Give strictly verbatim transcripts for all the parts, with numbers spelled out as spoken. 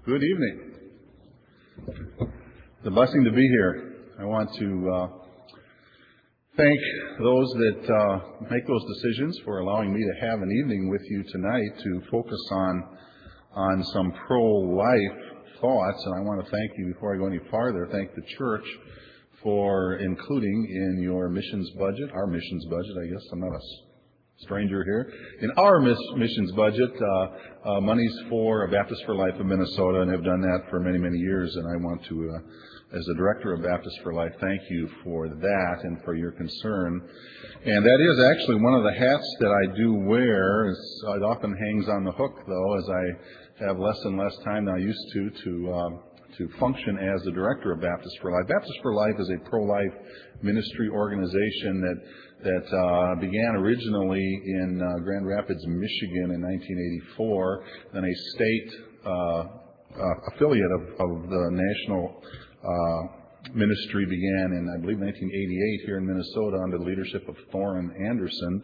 Good evening. It's a blessing to be here. I want to uh, thank those that uh, make those decisions for allowing me to have an evening with you tonight to focus on on some pro-life thoughts. And I want to thank you, before I go any farther, thank the church for including in your missions budget, our missions budget, I guess. I'm not a stranger here. In our missions budget, uh, uh, monies for Baptist for Life of Minnesota, and have done that for many, many years. And I want to, uh, as the director of Baptist for Life, thank you for that and for your concern. And that is actually one of the hats that I do wear. It's, it often hangs on the hook, though, as I have less and less time than I used to to um, to function as the director of Baptist for Life. Baptist for Life is a pro-life ministry organization that that uh, began originally in uh, Grand Rapids, Michigan in nineteen eighty-four, then a state uh, uh, affiliate of, of the national uh, ministry began in, I believe, nineteen eighty-eight here in Minnesota under the leadership of Thorin Anderson.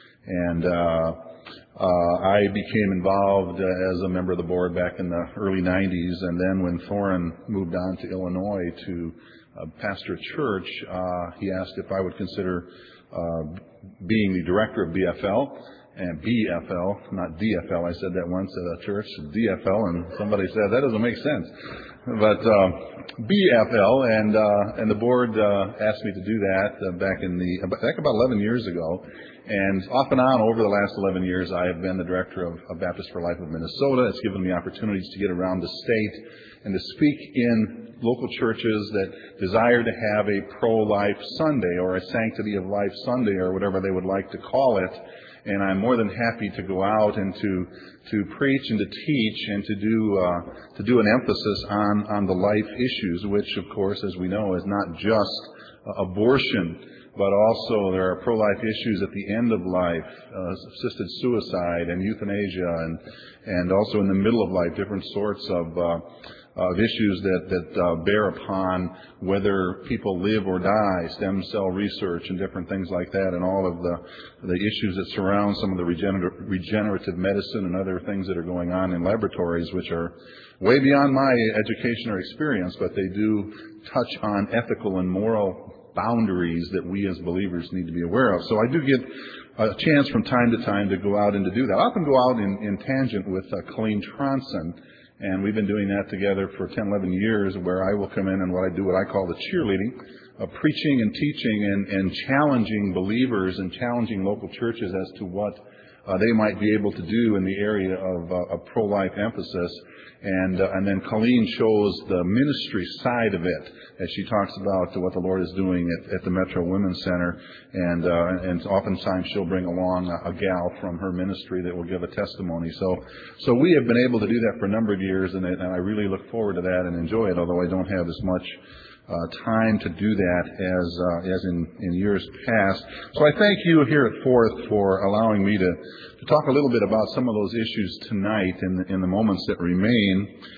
And uh, uh, I became involved uh, as a member of the board back in the early nineties, and then when Thorin moved on to Illinois to uh, pastor a church, uh, he asked if I would consider Uh, being the director of B F L, and B F L, not D F L. I said that once at a church, D F L, and somebody said, that doesn't make sense. But uh, B F L, and uh, and the board uh, asked me to do that uh, back in the, back about eleven years ago. And off and on over the last eleven years, I have been the director of, of Baptist for Life of Minnesota. It's given me opportunities to get around the state and to speak in local churches that desire to have a pro-life Sunday or a sanctity of life Sunday or whatever they would like to call it. And I'm more than happy to go out and to to preach and to teach and to do uh, to do an emphasis on on the life issues, which, of course, as we know, is not just uh, abortion, but also there are pro-life issues at the end of life, uh, assisted suicide and euthanasia, and and also in the middle of life, different sorts of uh, of issues that that uh, bear upon whether people live or die, stem cell research and different things like that, and all of the the issues that surround some of the regener- regenerative medicine and other things that are going on in laboratories, which are way beyond my education or experience, but they do touch on ethical and moral boundaries that we as believers need to be aware of. So I do get a chance from time to time to go out and to do that. I often go out in, in tangent with uh, Colleen Tronson, and we've been doing that together for ten, eleven years, where I will come in and what I do, what I call the cheerleading, uh, preaching and teaching and, and challenging believers and challenging local churches as to what uh, they might be able to do in the area of, uh, of pro-life emphasis. And uh, and then Colleen shows the ministry side of it as she talks about what the Lord is doing at, at the Metro Women's Center. And uh, and oftentimes she'll bring along a, a gal from her ministry that will give a testimony. So so we have been able to do that for a number of years, and, it, and I really look forward to that and enjoy it, although I don't have as much uh, time to do that as uh, as in, in years past. So I thank you here at Fourth for allowing me to to talk a little bit about some of those issues tonight in the, in the moments that remain,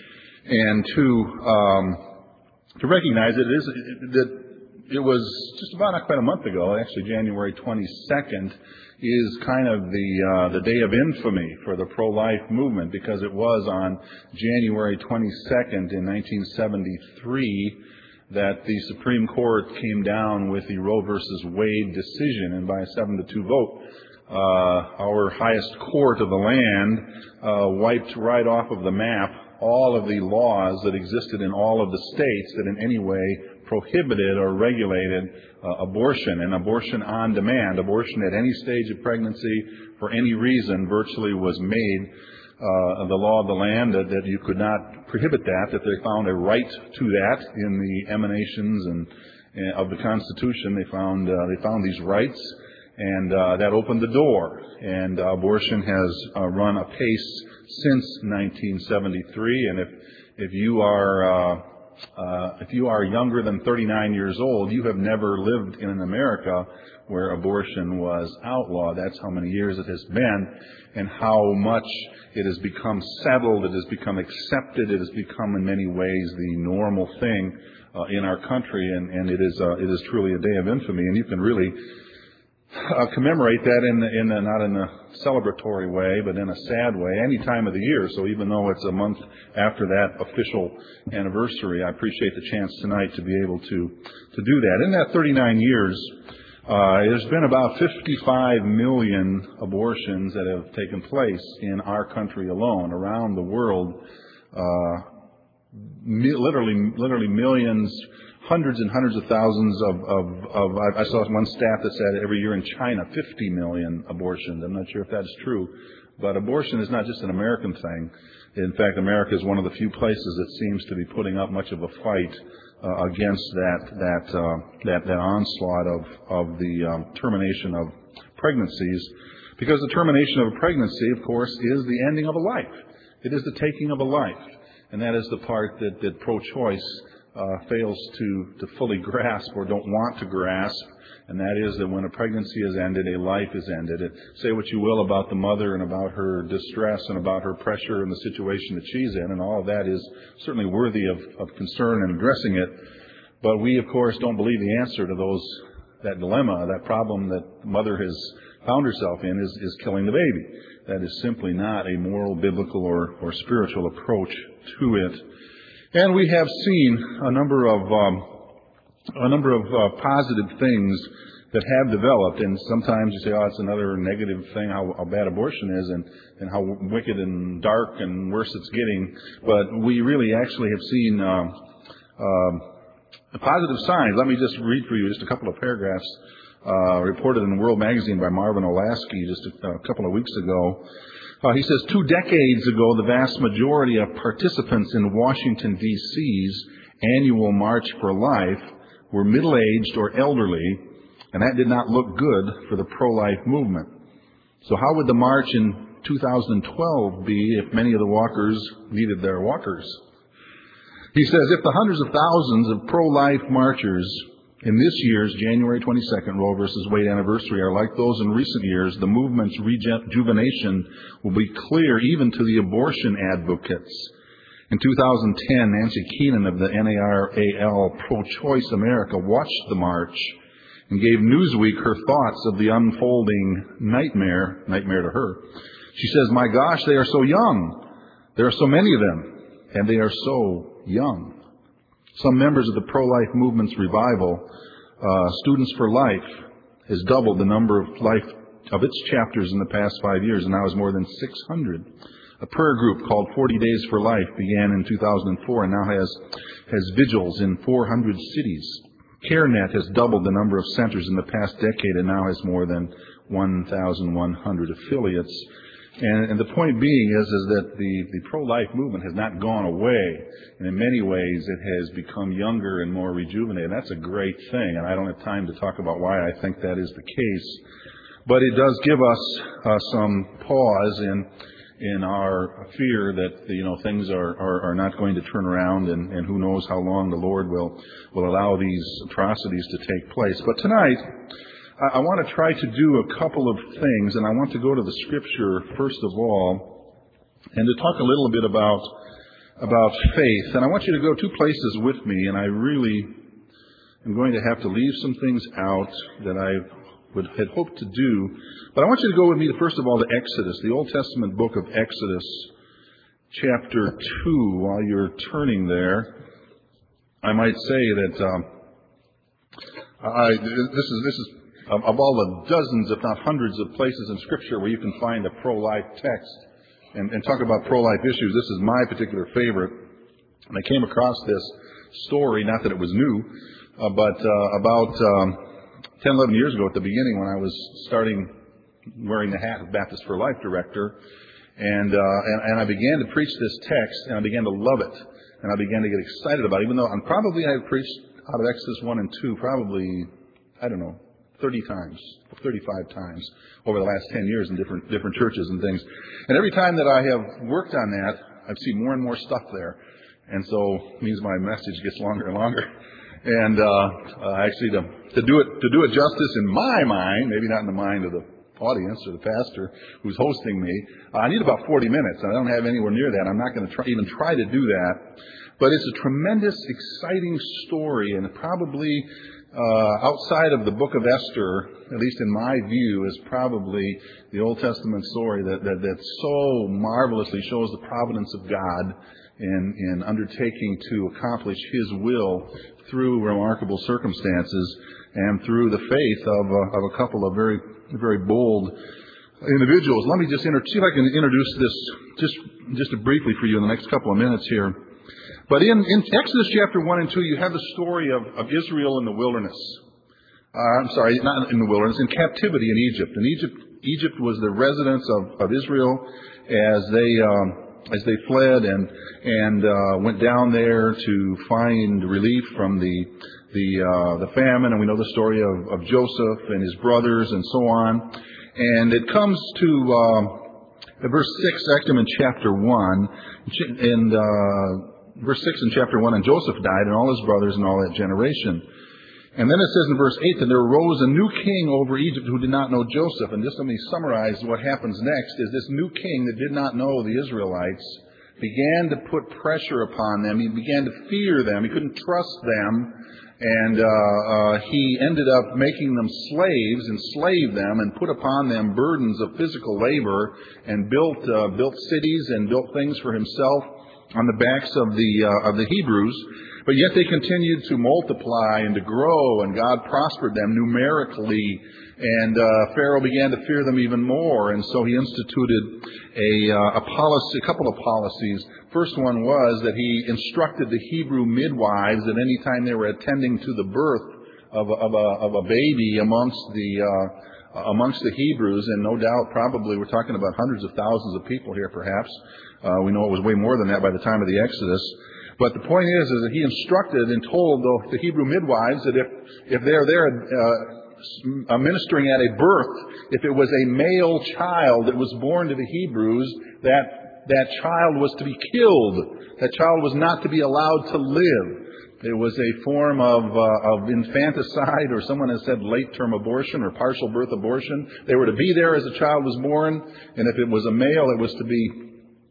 and to um, to recognize it is that it was just about not quite a month ago, actually January twenty-second is kind of the uh, the day of infamy for the pro-life movement, because it was on January twenty-second in nineteen seventy-three that the Supreme Court came down with the Roe versus Wade decision, and by a seven to two vote, Uh, our highest court of the land uh, wiped right off of the map all of the laws that existed in all of the states that in any way prohibited or regulated uh, abortion, and abortion on demand. Abortion at any stage of pregnancy for any reason virtually was made uh, the law of the land, that, that you could not prohibit that, that they found a right to that in the emanations and, and of the Constitution. They found uh, they found these rights. And uh, that opened the door, and uh, abortion has uh, run apace since nineteen seventy-three. And if if you are uh, uh, if you are younger than thirty-nine years old, you have never lived in an America where abortion was outlawed. That's how many years it has been, and how much it has become settled, it has become accepted, it has become in many ways the normal thing uh, in our country. And, and it is uh, it is truly a day of infamy, and you can really uh, commemorate that in, the, in the, not in a celebratory way, but in a sad way, any time of the year. So even though it's a month after that official anniversary, I appreciate the chance tonight to be able to, to do that. In that thirty-nine years, uh, there's been about fifty-five million abortions that have taken place in our country alone. Around the world, uh, mi- literally, literally millions, hundreds and hundreds of thousands of, of, of, I saw one stat that said every year in China, fifty million abortions. I'm not sure if that's true, but abortion is not just an American thing. In fact, America is one of the few places that seems to be putting up much of a fight uh, against that, that, uh, that, that onslaught of, of the um, termination of pregnancies. Because the termination of a pregnancy, of course, is the ending of a life. It is the taking of a life. And that is the part that, that pro-choice Uh, fails to, to fully grasp or don't want to grasp, and that is that when a pregnancy is ended, a life is ended. It, say what you will about the mother and about her distress and about her pressure and the situation that she's in, and all of that is certainly worthy of, of concern and addressing it. But we, of course, don't believe the answer to those that dilemma, that problem that the mother has found herself in is, is killing the baby. That is simply not a moral, biblical, or, or spiritual approach to it. And we have seen a number of um, a number of uh, positive things that have developed. And sometimes you say, "Oh, it's another negative thing how, how bad abortion is, and, and how wicked and dark and worse it's getting." But we really actually have seen um, um, positive signs. Let me just read for you just a couple of paragraphs uh, reported in World Magazine by Marvin Olasky just a, a couple of weeks ago. Uh, he says, two decades ago, the vast majority of participants in Washington, D C's annual March for Life were middle-aged or elderly, and that did not look good for the pro-life movement. So how would the march in two thousand twelve be if many of the walkers needed their walkers? He says, if the hundreds of thousands of pro-life marchers in this year's January twenty-second Roe versus Wade anniversary are like those in recent years, the movement's rejuvenation will be clear even to the abortion advocates. In two thousand ten, Nancy Keenan of the N A R A L Pro-Choice America watched the march and gave Newsweek her thoughts of the unfolding nightmare, nightmare to her. She says, "My gosh, they are so young. There are so many of them, and they are so young." Some members of the pro-life movement's revival, uh, Students for Life, has doubled the number of life of its chapters in the past five years and now has more than six hundred. A prayer group called forty days for Life began in two thousand four and now has, has vigils in four hundred cities. CareNet has doubled the number of centers in the past decade and now has more than one thousand one hundred affiliates. And, and the point being is, is that the, the pro-life movement has not gone away. And in many ways, it has become younger and more rejuvenated. That's a great thing, and I don't have time to talk about why I think that is the case. But it does give us uh, some pause in in our fear that, you know, things are, are, are not going to turn around, and, and who knows how long the Lord will, will allow these atrocities to take place. But tonight, I want to try to do a couple of things, and I want to go to the Scripture first of all, and to talk a little bit about about faith. And I want you to go two places with me, and I really am going to have to leave some things out that I would had hoped to do. But I want you to go with me, to, first of all, to Exodus, the Old Testament book of Exodus, chapter two. While you're turning there, I might say that um, I, this is this is. of all the dozens, if not hundreds, of places in Scripture where you can find a pro-life text and, and talk about pro-life issues, this is my particular favorite. And I came across this story, not that it was new, uh, but uh, about um, ten, eleven years ago at the beginning when I was starting wearing the hat of Baptist for Life director, and, uh, and, and I began to preach this text, and I began to love it, and I began to get excited about it, even though I'm probably I preached out of Exodus one and two probably, I don't know, thirty times, thirty-five times over the last ten years in different different churches and things. And every time that I have worked on that, I've seen more and more stuff there. And so it means my message gets longer and longer. And uh, uh, actually, to, to do it to do it justice in my mind, maybe not in the mind of the audience or the pastor who's hosting me, uh, I need about forty minutes. And I don't have anywhere near that. I'm not going to try, even try to do that. But it's a tremendous, exciting story, and probably uh, outside of the book of Esther, at least in my view, is probably the Old Testament story that, that, that so marvelously shows the providence of God in, in undertaking to accomplish His will through remarkable circumstances and through the faith of a, of a couple of very, very bold individuals. Let me just inter- see if I can introduce this just, just briefly for you in the next couple of minutes here. But in, in Exodus chapter one and two, you have the story of, of Israel in the wilderness. Uh, I'm sorry, not in the wilderness, in captivity in Egypt. And Egypt, Egypt was the residence of, of Israel as they um, as they fled and and uh, went down there to find relief from the the uh, the famine. And we know the story of, of Joseph and his brothers and so on. And it comes to uh, verse six, actually in chapter one, and. Uh, Verse six in chapter one, and Joseph died, and all his brothers and all that generation. And then it says in verse eight that there arose a new king over Egypt who did not know Joseph. And just let me summarize what happens next, is this new king that did not know the Israelites began to put pressure upon them. He began to fear them. He couldn't trust them. And uh, uh, he ended up making them slaves, enslaved them, and put upon them burdens of physical labor, and built uh, built cities and built things for himself on the backs of the uh, of the Hebrews. But yet they continued to multiply and to grow, and God prospered them numerically. And uh, Pharaoh began to fear them even more, and so he instituted a, uh, a policy, a couple of policies. First one was that he instructed the Hebrew midwives that any time they were attending to the birth of a, of a, of a baby amongst the uh, amongst the Hebrews, and no doubt probably we're talking about hundreds of thousands of people here, perhaps. Uh, we know it was way more than that by the time of the Exodus. But the point is, is that he instructed and told the, the Hebrew midwives that if, if they're there uh, ministering at a birth, if it was a male child that was born to the Hebrews, that that child was to be killed. That child was not to be allowed to live. It was a form of uh, of infanticide, or someone has said late-term abortion or partial birth abortion. They were to be there as the child was born, and if it was a male, it was to be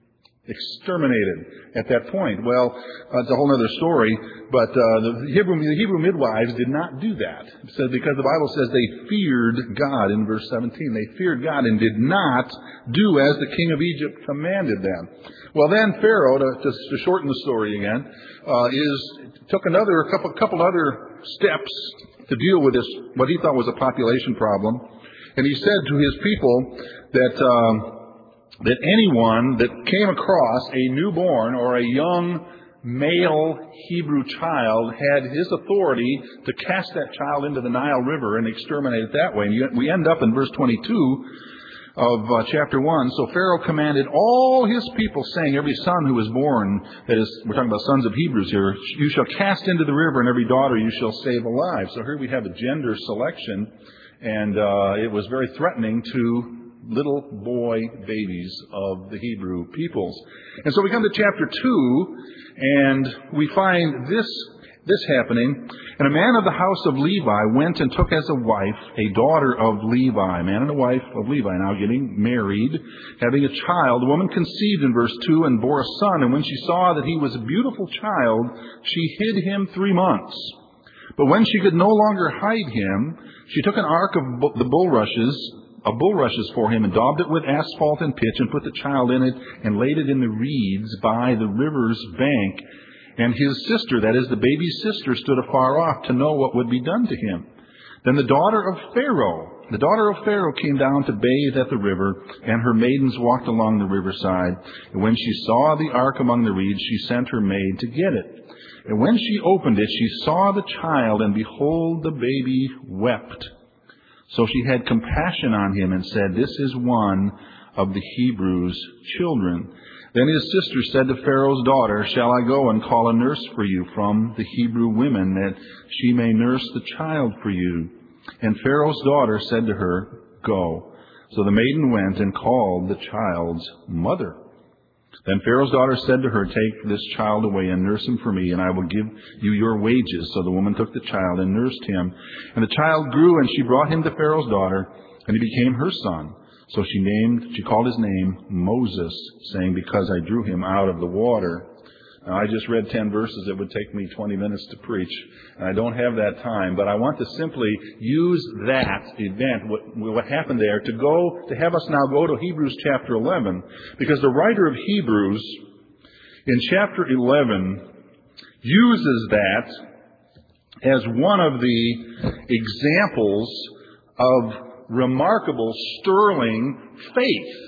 exterminated at that point. Well, uh, it's a whole other story, but uh, the Hebrew the Hebrew midwives did not do that. It says, because the Bible says they feared God in verse seventeen. They feared God and did not do as the king of Egypt commanded them. Well, then Pharaoh, to, to, to shorten the story again, uh, is took another a couple couple other steps to deal with this, what he thought was a population problem, and he said to his people that. Um, that anyone that came across a newborn or a young male Hebrew child had his authority to cast that child into the Nile River and exterminate it that way. And we end up in verse twenty-two of uh, chapter one. So Pharaoh commanded all his people, saying, every son who is born, that is, we're talking about sons of Hebrews here, you shall cast into the river, and every daughter you shall save alive. So here we have a gender selection, and uh, it was very threatening to little boy babies of the Hebrew peoples. And so we come to chapter two, and we find this this happening. And a man of the house of Levi went and took as a wife a daughter of Levi, a man and a wife of Levi, now getting married, having a child. The woman conceived in verse two and bore a son, and when she saw that he was a beautiful child, she hid him three months. But when she could no longer hide him, she took an ark of the bulrushes, of bulrushes for him, and daubed it with asphalt and pitch, and put the child in it, and laid it in the reeds by the river's bank. And his sister, that is the baby's sister, stood afar off to know what would be done to him. Then the daughter of Pharaoh, the daughter of Pharaoh came down to bathe at the river, and her maidens walked along the riverside. And when she saw the ark among the reeds, she sent her maid to get it. And when she opened it, she saw the child, and behold, the baby wept. So she had compassion on him and said, this is one of the Hebrews' children. Then his sister said to Pharaoh's daughter, shall I go and call a nurse for you from the Hebrew women, that she may nurse the child for you? And Pharaoh's daughter said to her, go. So the maiden went and called the child's mother. Then Pharaoh's daughter said to her, take this child away and nurse him for me, and I will give you your wages. So the woman took the child and nursed him. And the child grew, and she brought him to Pharaoh's daughter, and he became her son. So she named, she called his name Moses, saying, because I drew him out of the water. Now, I just read ten verses. It would take me twenty minutes to preach, and I don't have that time. But I want to simply use that event, what, what happened there, to go to have us now go to Hebrews chapter eleven, because the writer of Hebrews in chapter eleven uses that as one of the examples of remarkable, sterling faith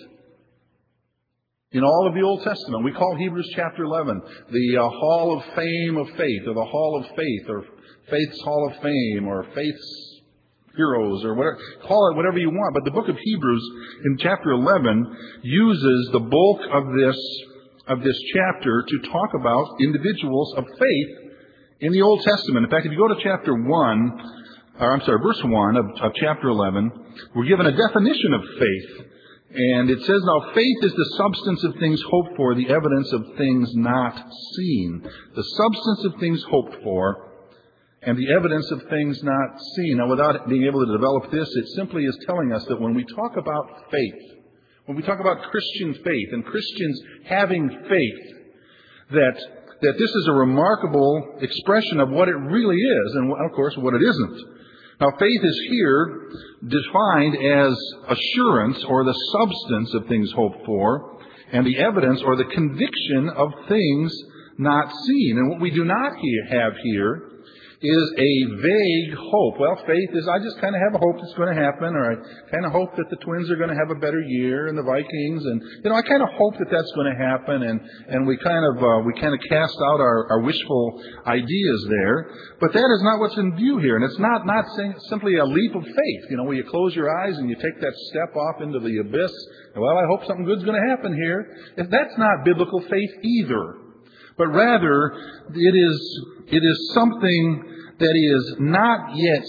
in all of the Old Testament. We call Hebrews chapter eleven the uh, Hall of Fame of Faith, or the Hall of Faith, or Faith's Hall of Fame, or Faith's Heroes, or whatever. Call it whatever you want. But the book of Hebrews in chapter eleven uses the bulk of this, of this chapter to talk about individuals of faith in the Old Testament. In fact, if you go to chapter one, or I'm sorry, verse one of, of chapter eleven, we're given a definition of faith. And it says, now faith is the substance of things hoped for, the evidence of things not seen. The substance of things hoped for, and the evidence of things not seen. Now, without being able to develop this, it simply is telling us that when we talk about faith, when we talk about Christian faith and Christians having faith, that, that this is a remarkable expression of what it really is, and of course what it isn't. Now, faith is here defined as assurance, or the substance of things hoped for, and the evidence or the conviction of things not seen. And what we do not have here is a vague hope. Well, faith is, I just kind of have a hope it's going to happen, or I kind of hope that the Twins are going to have a better year, and the Vikings, and, you know, I kind of hope that that's going to happen, and, and we kind of, uh, we kind of cast out our, our wishful ideas there. But that is not what's in view here, and it's not, not saying, simply a leap of faith, you know, where you close your eyes and you take that step off into the abyss. Well, I hope something good's going to happen here. If that's not biblical faith either. But rather, it is, it is something that is not yet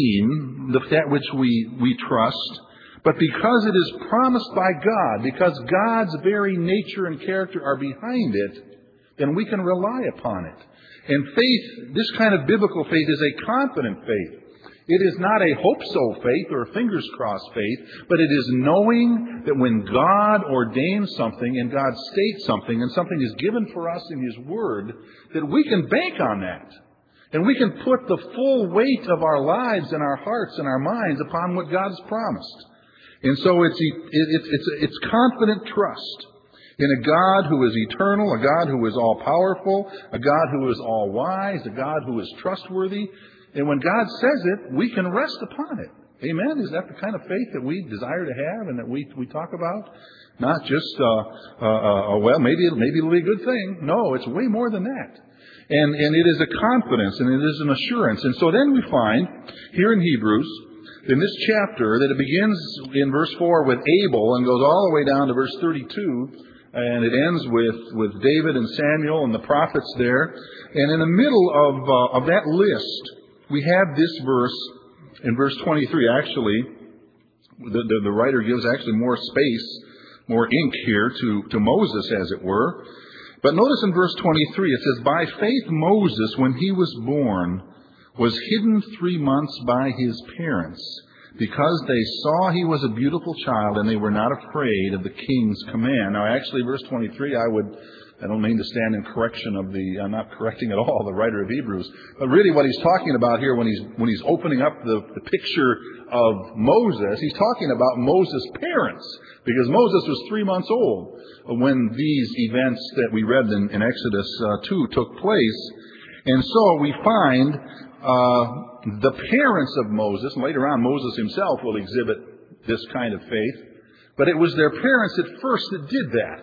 seen, that which we, we trust, but because it is promised by God, because God's very nature and character are behind it, then we can rely upon it. And faith, this kind of biblical faith, is a confident faith. It is not a hope-so faith or a fingers-crossed faith, but it is knowing that when God ordains something and God states something and something is given for us in His Word, that we can bank on that. And we can put the full weight of our lives and our hearts and our minds upon what God has promised. And so it's, it's, it's, it's confident trust in a God who is eternal, a God who is all-powerful, a God who is all-wise, a God who is trustworthy. And when God says it, we can rest upon it. Amen? Is that the kind of faith that we desire to have and that we, we talk about? Not just, uh, uh, uh, well, maybe, it'll, maybe it'll be a good thing. No, it's way more than that. And, and it is a confidence and it is an assurance. And so then we find here in Hebrews, in this chapter, that it begins in verse four with Abel and goes all the way down to verse thirty-two. And it ends with, with David and Samuel and the prophets there. And in the middle of, uh, of that list, we have this verse in verse twenty-three. Actually, the, the, the writer gives actually more space, more ink here to, to Moses, as it were. But notice in verse twenty-three, it says, by faith Moses, when he was born, was hidden three months by his parents, because they saw he was a beautiful child and they were not afraid of the king's command. Now, actually, verse twenty-three, I would, I don't mean to stand in correction of the, I'm not correcting at all the writer of Hebrews, but really what he's talking about here when he's, when he's opening up the, the picture of Moses, he's talking about Moses' parents, because Moses was three months old when these events that we read in, in Exodus uh, two took place. And so we find uh, the parents of Moses, and later on Moses himself will exhibit this kind of faith, but it was their parents at first that did that.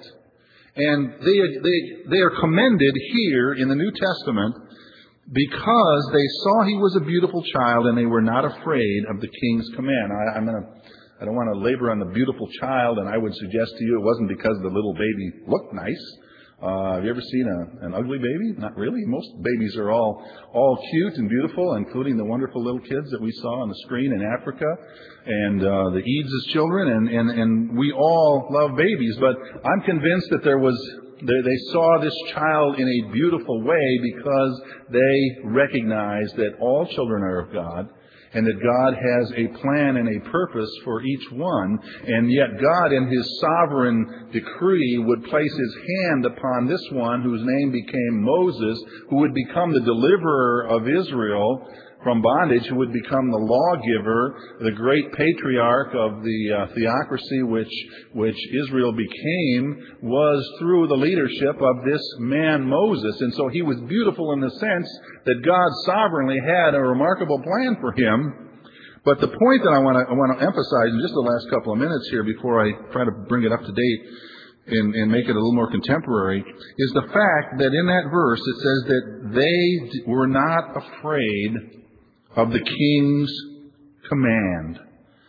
And they, they, they are commended here in the New Testament because they saw he was a beautiful child and they were not afraid of the king's command. I, I'm going to, I don't want to labor on the beautiful child, and I would suggest to you it wasn't because the little baby looked nice. Uh, have you ever seen a, an ugly baby? Not really. Most babies are all, all cute and beautiful, including the wonderful little kids that we saw on the screen in Africa, and uh, the Eads' children, and, and, and we all love babies. But I'm convinced that there was, they, they saw this child in a beautiful way because they recognized that all children are of God, and that God has a plan and a purpose for each one, and yet God in His sovereign decree would place His hand upon this one whose name became Moses, who would become the deliverer of Israel from bondage, who would become the lawgiver, the great patriarch of the uh, theocracy which which Israel became, was through the leadership of this man Moses. And so he was beautiful in the sense that God sovereignly had a remarkable plan for him. But the point that I want to I want to emphasize in just the last couple of minutes here before I try to bring it up to date and, and make it a little more contemporary is the fact that in that verse it says that they were not afraid of the king's command.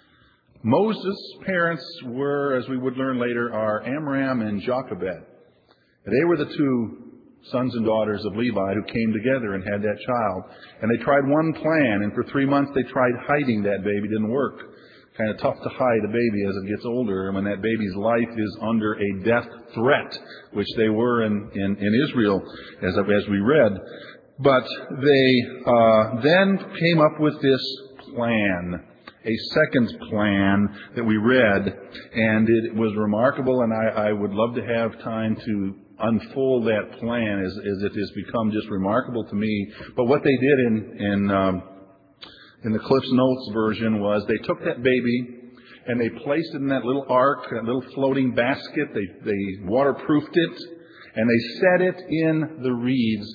Moses' parents were, as we would learn later, are Amram and Jochebed. They were the two sons and daughters of Levi who came together and had that child. And they tried one plan, and for three months they tried hiding that baby. It didn't work. Kind of tough to hide a baby as it gets older, and when that baby's life is under a death threat, which they were in, in, in Israel, as, as we read. But they uh, then came up with this plan, a second plan that we read, and it was remarkable, and I, I would love to have time to unfold that plan as, as it has become just remarkable to me. But what they did in in, um, in the Cliff's Notes version was they took that baby and they placed it in that little ark, that little floating basket. They, they waterproofed it, and they set it in the reeds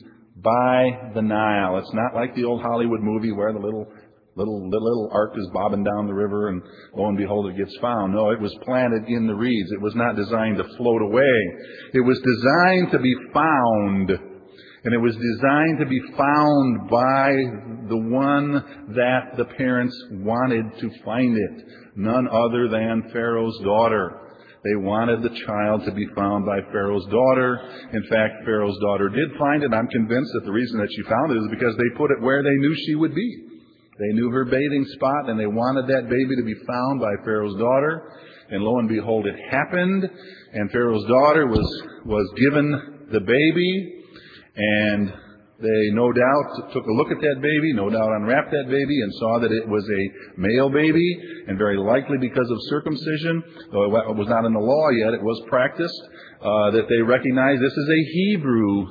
by the Nile. It's not like the old Hollywood movie where the little little little, little ark is bobbing down the river and lo and behold it gets found. No, it was planted in the reeds. It was not designed to float away. It was designed to be found. And it was designed to be found by the one that the parents wanted to find it. None other than Pharaoh's daughter. They wanted the child to be found by Pharaoh's daughter. In fact, Pharaoh's daughter did find it. I'm convinced that the reason that she found it is because they put it where they knew she would be. They knew her bathing spot, and they wanted that baby to be found by Pharaoh's daughter. And lo and behold, it happened. And Pharaoh's daughter was, was given the baby. And they no doubt took a look at that baby, no doubt unwrapped that baby and saw that it was a male baby, and very likely because of circumcision, though it was not in the law yet, it was practiced, uh, that they recognized this is a Hebrew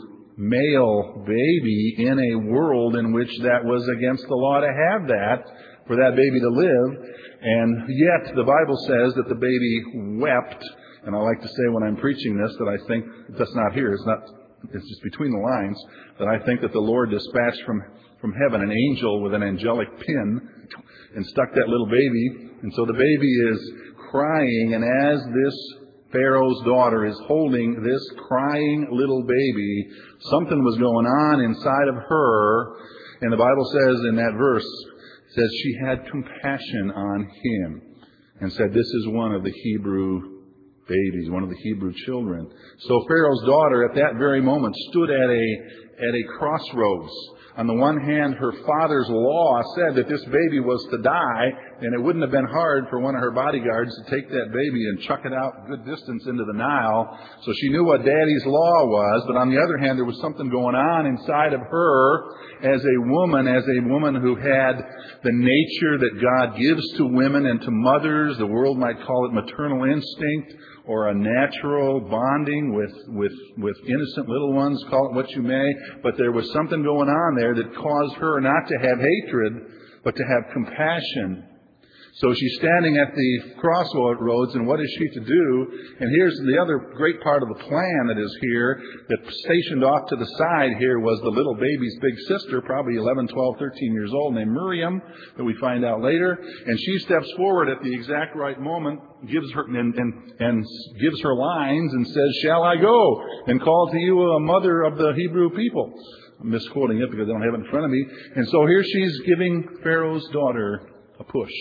male baby in a world in which that was against the law to have that, for that baby to live. And yet the Bible says that the baby wept, and I like to say when I'm preaching this that I think, that's not here, it's not It's just between the lines, that I think that the Lord dispatched from, from heaven an angel with an angelic pin and stuck that little baby. And so the baby is crying, and as this Pharaoh's daughter is holding this crying little baby, something was going on inside of her. And the Bible says in that verse, it says she had compassion on him and said, this is one of the Hebrew babies, one of the Hebrew children. So Pharaoh's daughter at that very moment stood at a at a crossroads. On the one hand, her father's law said that this baby was to die, and it wouldn't have been hard for one of her bodyguards to take that baby and chuck it out a good distance into the Nile. So she knew what Daddy's law was, but on the other hand, there was something going on inside of her as a woman, as a woman who had the nature that God gives to women and to mothers. The world might call it maternal instinct, or a natural bonding with, with, with innocent little ones, call it what you may. But there was something going on there that caused her not to have hatred, but to have compassion. So she's standing at the crossroads, and what is she to do? And here's the other great part of the plan that is here, that stationed off to the side here was the little baby's big sister, probably eleven, twelve, thirteen years old, named Miriam, that we find out later. And she steps forward at the exact right moment, gives her and, and, and gives her lines and says, shall I go and call to you a mother of the Hebrew people? I'm misquoting it because I don't have it in front of me. And so here she's giving Pharaoh's daughter a push.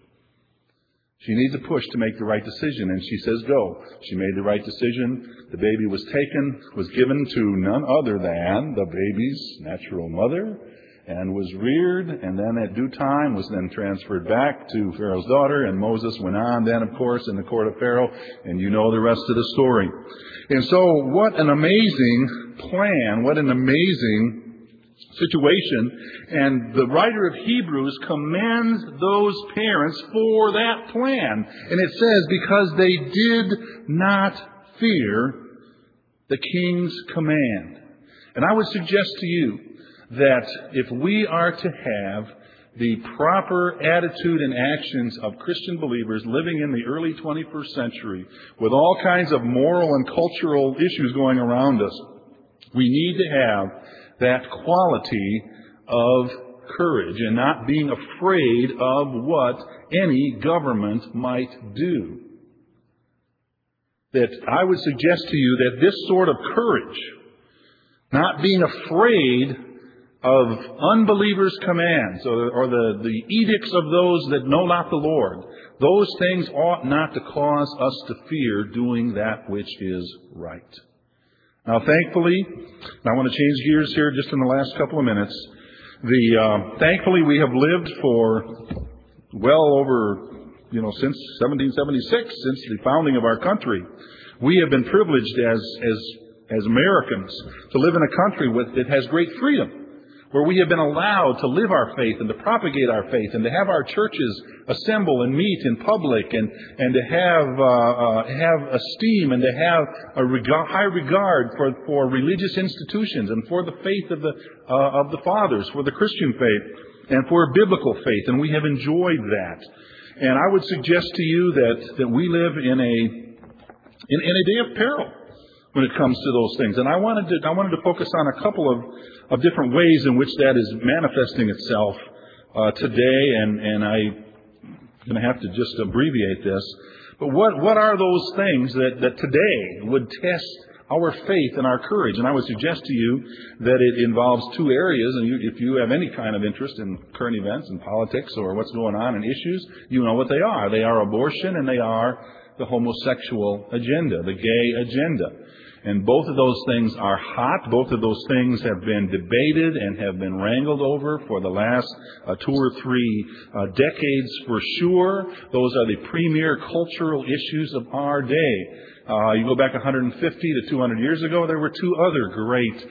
She needs a push to make the right decision, and she says go. She made the right decision. The baby was taken, was given to none other than the baby's natural mother, and was reared, and then at due time was then transferred back to Pharaoh's daughter, and Moses went on then, of course, in the court of Pharaoh, and you know the rest of the story. And so what an amazing plan, what an amazing situation. And the writer of Hebrews commends those parents for that plan. And it says, because they did not fear the king's command. And I would suggest to you that if we are to have the proper attitude and actions of Christian believers living in the early twenty-first century with all kinds of moral and cultural issues going around us, we need to have that quality of courage and not being afraid of what any government might do. That I would suggest to you that this sort of courage, not being afraid of unbelievers' commands or, or the, the edicts of those that know not the Lord, those things ought not to cause us to fear doing that which is right. Now, thankfully, and I want to change gears here just in the last couple of minutes. The uh, thankfully, we have lived for well over, you know, since seventeen seventy-six, since the founding of our country. We have been privileged as as as Americans to live in a country with that has great freedom, where we have been allowed to live our faith and to propagate our faith and to have our churches assemble and meet in public and, and to have uh, uh, have esteem and to have a reg- high regard for, for religious institutions and for the faith of the uh, of the fathers, for the Christian faith and for biblical faith. And we have enjoyed that. And I would suggest to you that, that we live in a in, in a day of peril when it comes to those things. And I wanted to I wanted to focus on a couple of, of different ways in which that is manifesting itself uh, today, and, and I'm going to have to just abbreviate this. But what, what are those things that, that today would test our faith and our courage? And I would suggest to you that it involves two areas, and you, if you have any kind of interest in current events and politics or what's going on in issues, you know what they are. They are abortion and they are the homosexual agenda, the gay agenda. And both of those things are hot. Both of those things have been debated and have been wrangled over for the last uh, two or three uh, decades for sure. Those are the premier cultural issues of our day. Uh, you go back one hundred fifty to two hundred years ago, there were two other great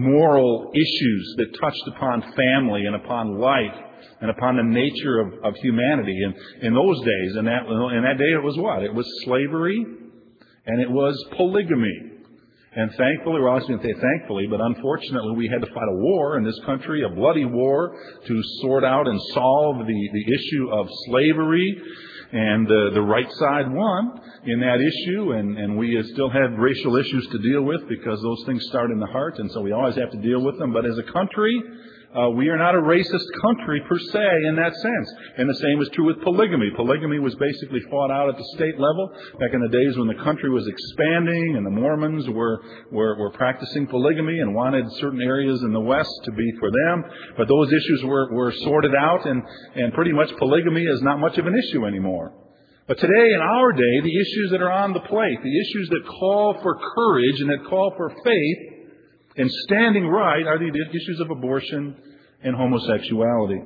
moral issues that touched upon family and upon life and upon the nature of, of humanity in, in those days. And that, in that day it was what? It was slavery and it was polygamy. And thankfully, well, I was going to say thankfully, but unfortunately we had to fight a war in this country, a bloody war, to sort out and solve the, the issue of slavery. And uh, the right side won in that issue, and, and we still have racial issues to deal with because those things start in the heart, and so we always have to deal with them. But as a country, Uh, we are not a racist country per se in that sense. And the same is true with polygamy. Polygamy was basically fought out at the state level back in the days when the country was expanding and the Mormons were, were, were practicing polygamy and wanted certain areas in the West to be for them. But those issues were, were sorted out, and, and pretty much polygamy is not much of an issue anymore. But today, in our day, the issues that are on the plate, the issues that call for courage and that call for faith and standing right, are the issues of abortion and homosexuality.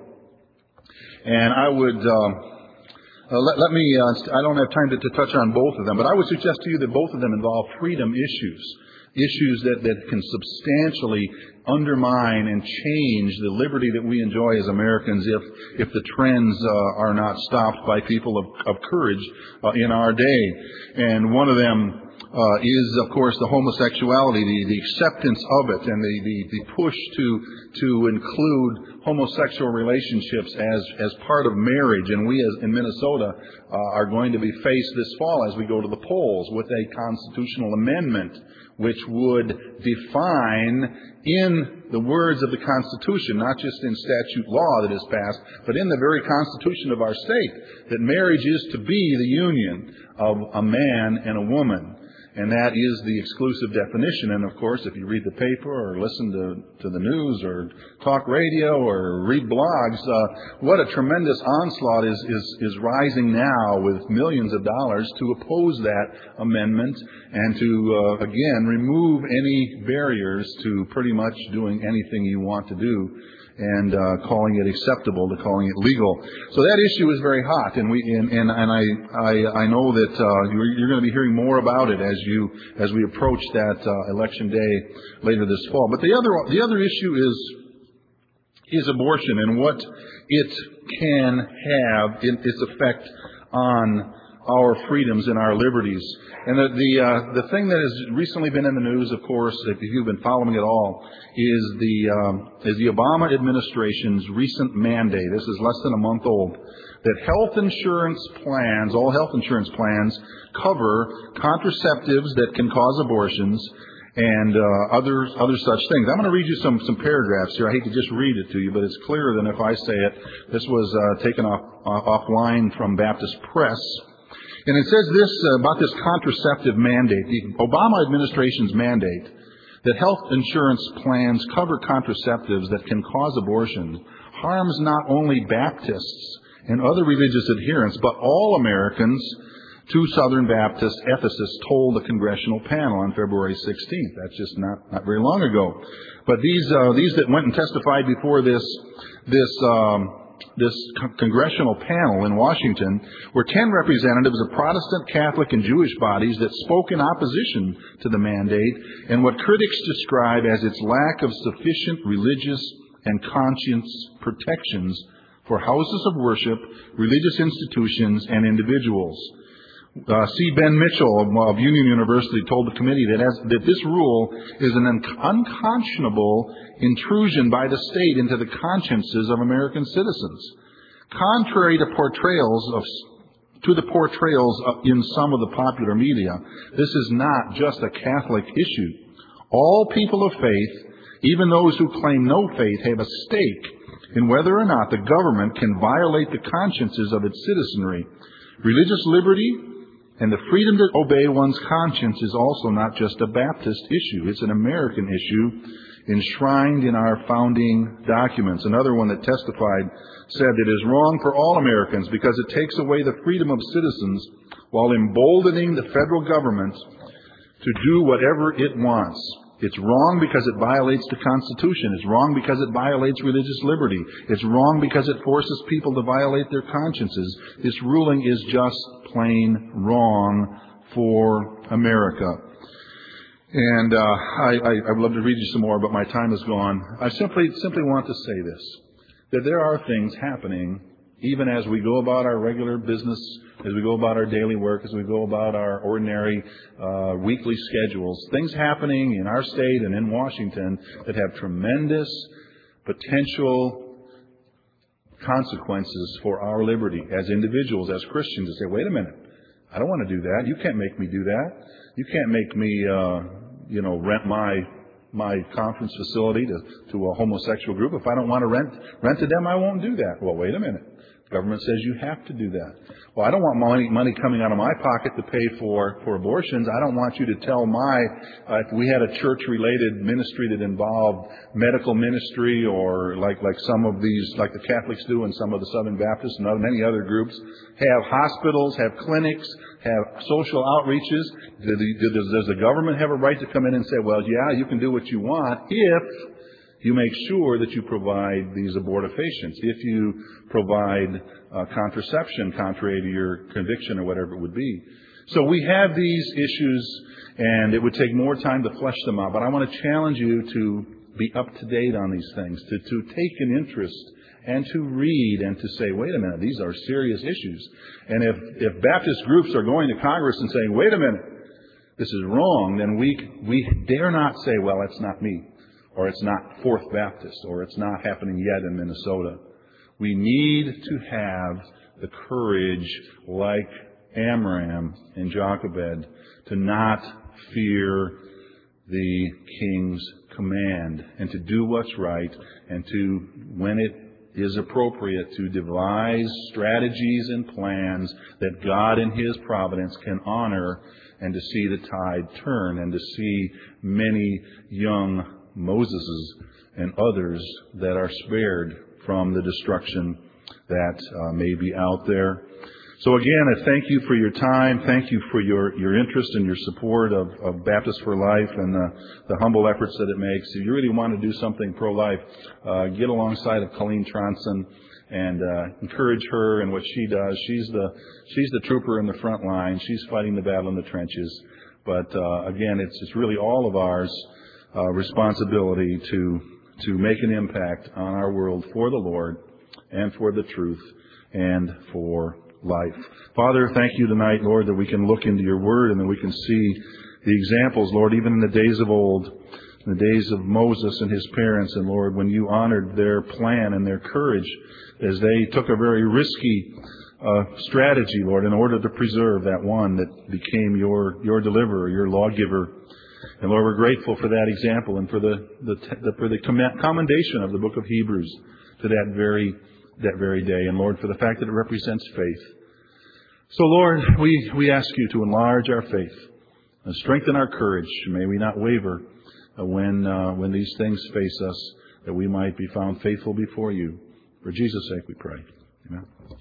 And I would, uh, uh, let, let me, uh, I don't have time to, to touch on both of them, but I would suggest to you that both of them involve freedom issues. Issues that, that can substantially undermine and change the liberty that we enjoy as Americans if, if the trends uh, are not stopped by people of, of courage uh, in our day. And one of them Uh, is, of course, the homosexuality, the, the acceptance of it, and the, the, the push to to include homosexual relationships as as part of marriage. And we, as in Minnesota, uh, are going to be faced this fall as we go to the polls with a constitutional amendment which would define in the words of the Constitution, not just in statute law that is passed, but in the very Constitution of our state, that marriage is to be the union of a man and a woman. And that is the exclusive definition. And of course, if you read the paper or listen to, to the news or talk radio or read blogs, uh, what a tremendous onslaught is, is, is rising now with millions of dollars to oppose that amendment and to, uh, again, remove any barriers to pretty much doing anything you want to do, and uh, calling it acceptable to calling it legal. So that issue is very hot, and we and and, and I, I I know that uh, you're, you're going to be hearing more about it as you as we approach that uh, election day later this fall. But the other the other issue is is abortion and what it can have in its effect on our freedoms and our liberties. And the the, uh, the thing that has recently been in the news, of course, if you've been following it all, is the um, is the Obama administration's recent mandate. This is less than a month old. That health insurance plans, all health insurance plans, cover contraceptives that can cause abortions and uh, other other such things. I'm going to read you some some paragraphs here. I hate to just read it to you, but it's clearer than if I say it. This was uh, taken off uh, offline from Baptist Press. And it says this uh, about this contraceptive mandate, the Obama administration's mandate, that health insurance plans cover contraceptives that can cause abortion, harms not only Baptists and other religious adherents, but all Americans, two Southern Baptist ethicists told the congressional panel on February sixteenth. That's just not, not very long ago. But these uh, these that went and testified before this this um, this con- congressional panel in Washington were ten representatives of Protestant, Catholic, and Jewish bodies that spoke in opposition to the mandate and what critics describe as its lack of sufficient religious and conscience protections for houses of worship, religious institutions, and individuals. Uh, C. Ben Mitchell of, of Union University told the committee that, as, that this rule is an un- unconscionable intrusion by the state into the consciences of American citizens. Contrary to portrayals of to the portrayals of, in some of the popular media, this is not just a Catholic issue. All people of faith, even those who claim no faith, have a stake in whether or not the government can violate the consciences of its citizenry. Religious liberty and the freedom to obey one's conscience is also not just a Baptist issue. It's an American issue enshrined in our founding documents. Another one that testified said it is wrong for all Americans because it takes away the freedom of citizens while emboldening the federal government to do whatever it wants. It's wrong because it violates the Constitution. It's wrong because it violates religious liberty. It's wrong because it forces people to violate their consciences. This ruling is just plain wrong for America. And uh, I, I, I would love to read you some more, but my time is gone. I simply simply want to say this, that there are things happening even as we go about our regular business, as we go about our daily work, as we go about our ordinary uh, weekly schedules, things happening in our state and in Washington that have tremendous potential consequences for our liberty as individuals, as Christians, to say, wait a minute, I don't want to do that. You can't make me do that. You can't make me, uh, you know, rent my my conference facility to, to a homosexual group. If I don't want to rent rent to them, I won't do that. Well, wait a minute. Government says you have to do that. Well, I don't want money money coming out of my pocket to pay for, for abortions. I don't want you to tell my, uh, if we had a church-related ministry that involved medical ministry or like, like some of these, like the Catholics do and some of the Southern Baptists and other, many other groups, have hospitals, have clinics, have social outreaches. Does the, does the government have a right to come in and say, well, yeah, you can do what you want if you make sure that you provide these abortifacients, if you provide uh, contraception contrary to your conviction or whatever it would be. So we have these issues, and it would take more time to flesh them out. But I want to challenge you to be up to date on these things, to, to take an interest and to read and to say, wait a minute, these are serious issues. And if, if Baptist groups are going to Congress and saying, wait a minute, this is wrong, then we, we dare not say, well, that's not me. Or it's not Fourth Baptist, or it's not happening yet in Minnesota. We need to have the courage, like Amram and Jochebed, to not fear the king's command, and to do what's right, and to, when it is appropriate, to devise strategies and plans that God in His providence can honor, and to see the tide turn, and to see many young Moseses and others that are spared from the destruction that uh, may be out there. So again, I thank you for your time. Thank you for your, your interest and your support of, of Baptists for Life and the, the humble efforts that it makes. If you really want to do something pro-life, uh, get alongside of Colleen Tronson and uh, encourage her and what she does. She's the she's the trooper in the front line. She's fighting the battle in the trenches. But uh, again, it's it's really all of ours. Uh, responsibility to to make an impact on our world for the Lord and for the truth and for life. Father, thank you tonight, Lord, that we can look into your word and that we can see the examples, Lord, even in the days of old, in the days of Moses and his parents, and Lord, when you honored their plan and their courage as they took a very risky uh, strategy, Lord, in order to preserve that one that became your, your deliverer, your lawgiver. And Lord, we're grateful for that example and for the, the, the for the commendation of the book of Hebrews to that very that very day. And Lord, for the fact that it represents faith. So Lord, we, we ask you to enlarge our faith and strengthen our courage. May we not waver when uh, when these things face us, that we might be found faithful before you. For Jesus' sake we pray. Amen.